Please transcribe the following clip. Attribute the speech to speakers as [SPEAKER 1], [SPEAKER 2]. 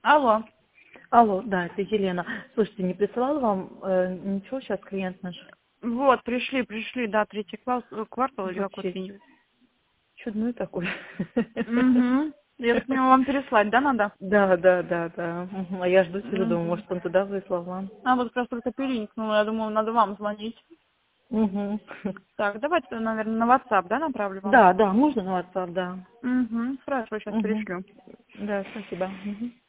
[SPEAKER 1] Алло.
[SPEAKER 2] Алло, да, это Елена. Слушайте, не присылала вам ничего сейчас клиент наш?
[SPEAKER 1] Вот, пришли, да, третий квартал или
[SPEAKER 2] Вообще
[SPEAKER 1] какой-то.
[SPEAKER 2] чудной такой.
[SPEAKER 1] Угу. Я так понимаю, вам переслать, да, надо?
[SPEAKER 2] Да. Мгм. А я жду, сижу, думаю,
[SPEAKER 1] Угу.
[SPEAKER 2] может, он туда выслал вам.
[SPEAKER 1] А вот как раз только перелинкнула, я думаю, надо вам звонить.
[SPEAKER 2] Угу.
[SPEAKER 1] Так, давайте, наверное, на WhatsApp, да, направлю вам?
[SPEAKER 2] Да, можно на WhatsApp, да.
[SPEAKER 1] Угу. Хорошо, сейчас
[SPEAKER 2] Угу.
[SPEAKER 1] пришлю.
[SPEAKER 2] Да, спасибо. Мгм.